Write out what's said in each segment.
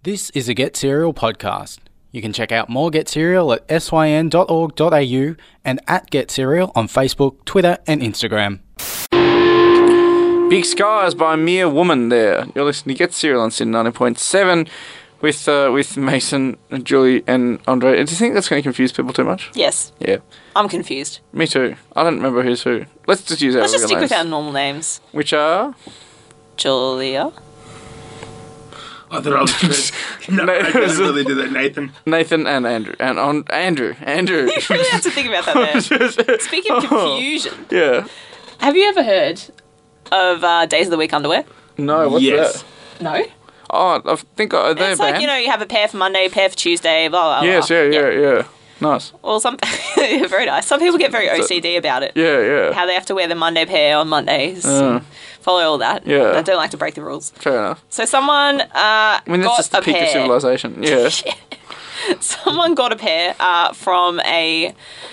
This is a Get Serial podcast. You can check out more Get Serial at syn.org.au and at Get Serial on Facebook, Twitter and Instagram. Big Skies by Mere Woman there. You're listening to Get Serial on SYN 90.7 with Mason, and Julie and Andre. Do you think that's going to confuse people too much? Yes. Yeah. I'm confused. Me too. I don't remember who's who. Let's just use our Let's just real stick names. with our normal names. Which are? Julia. I thought I was good. No, I didn't really do that, Nathan. Nathan and Andrew. And Andrew. You really have to think about that there. Speaking of confusion, Yeah. have you ever heard of Days of the Week underwear? No, what's Yes. that? No? Oh, I think they're It's like, banned. you have a pair for Monday, a pair for Tuesday, blah, blah, Yes, blah. yeah. Nice. Well, very nice. Some people get very OCD about it. Yeah. How they have to wear the Monday pair on Mondays. and follow all that. Yeah. They don't like to break the rules. Fair enough. So someone I mean, that's got just the a peak pair. of civilization. Yeah. Someone got a pair from a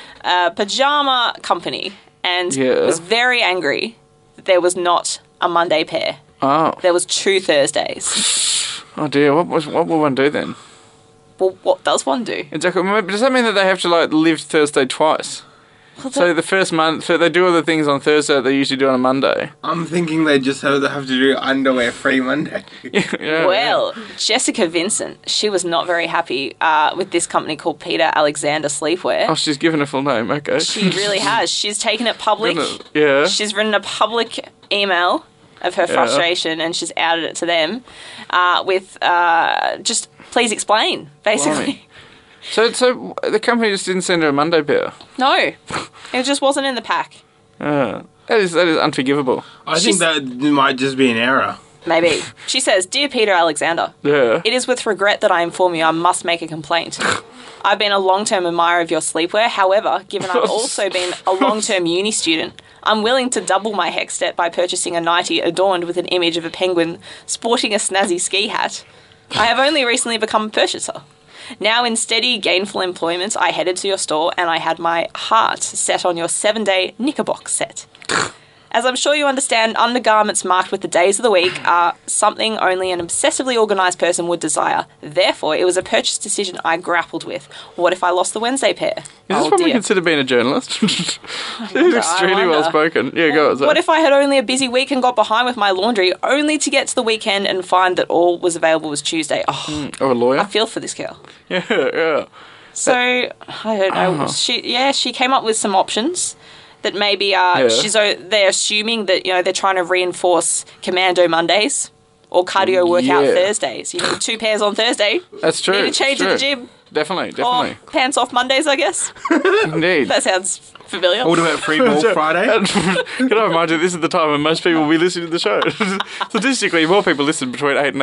pajama company and Yeah. was very angry that there was not a Monday pair. Oh. There was 2 Thursdays. Oh dear. What will one do then? Well, what does one do? Exactly. Does that mean that they have to live Thursday twice? So the first month, so they do all the things on Thursday that they usually do on a Monday. I'm thinking they just have to do underwear free Monday. Yeah, Well, Jessica Vincent, she was not very happy with this company called Peter Alexander Sleepwear. Oh, she's given a full name. Okay. She really has. She's taken it public. Yeah. She's written a public email of her frustration and she's outed it to them with just please explain, basically. Blimey. So the company just didn't send her a Monday pair. No, it just wasn't in the pack. That is unforgivable. I think that might just be an error. Maybe. She says, "Dear Peter Alexander, Yeah. it is with regret that I inform you I must make a complaint. I've been a long-term admirer of your sleepwear. However, given I've also been a long-term uni student, I'm willing to double my hex debt by purchasing a nightie adorned with an image of a penguin sporting a snazzy ski hat. I have only recently become a purchaser. Now in steady, gainful employment, I headed to your store and I had my heart set on your 7-day Knickerbox set. As I'm sure you understand, undergarments marked with the days of the week are something only an obsessively organised person would desire. Therefore, it was a purchase decision I grappled with. What if I lost the Wednesday pair? Is this what we consider being a journalist? He's extremely wonder. well spoken. Yeah, go on. What if I had only a busy week and got behind with my laundry, only to get to the weekend and find that all was available was Tuesday? Oh, Or a lawyer? I feel for this girl. Yeah. So, I don't know. She came up with some options that maybe they're assuming that, they're trying to reinforce Commando Mondays or cardio workout Thursdays. You need 2 pairs on Thursday. That's true. You need to change It's at the true. gym. Definitely. Or pants off Mondays, I guess. Indeed. That sounds familiar. What about free ball Friday? Can I remind you, this is the time when most people will be listening to the show. Statistically, more people listen between 8 and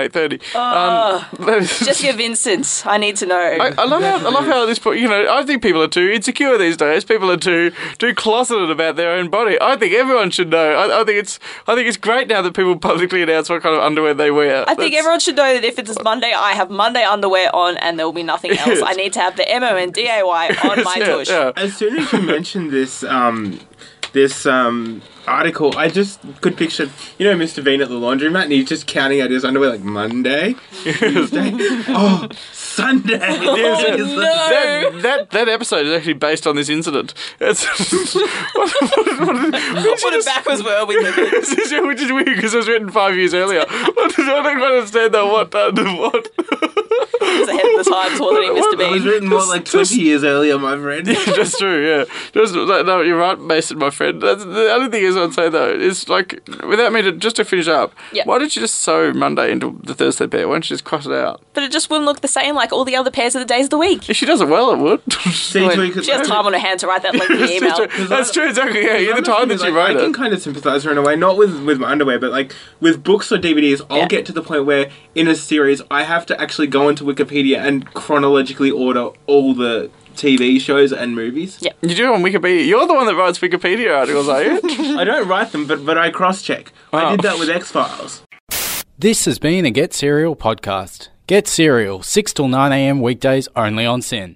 8:30. Jessica Vincent, I need to know. I love how at this point, I think people are too insecure these days. People are too closeted about their own body. I think everyone should know. I think it's great now that people publicly announce what kind of underwear they wear. I think everyone should know that if it's Monday, I have Monday underwear on and there will be nothing else. I need to have the MONDAY on my tush. Yeah. As soon as you mentioned this article, I just could picture, Mr. Bean at the laundromat, and he's just counting out his underwear like Monday, Tuesday, Sunday. That episode is actually based on this incident. It's What a backwards world we live in. which is weird because it was written 5 years earlier. I don't understand that. What? He's ahead of the times, wasn't he, Mr. It was Bean? written more like 20 years earlier, my friend. That's true, yeah. No, you're right, Mason, my friend. The only thing is I'd say, though, is, without me just to finish up, Yep. why did you just sew Monday into the Thursday pair? Why don't you just cross it out? But it just wouldn't look the same like all the other pairs of the days of the week. If she does it well, it would. See, She has time on her hand to write that lengthy email. That's true, exactly, yeah. You're the time that she wrote I can it. kind of sympathise her in a way, not with my underwear, but with books or DVDs, I'll get to the point where in a series I have to actually go into Wikipedia and chronologically order all the TV shows and movies. Yep. You do it on Wikipedia. You're the one that writes Wikipedia articles, are you? I don't write them, but I cross-check. I did that with X-Files. This has been a Get Serial podcast. Get Serial, 6 till 9 a.m. weekdays only on SYN.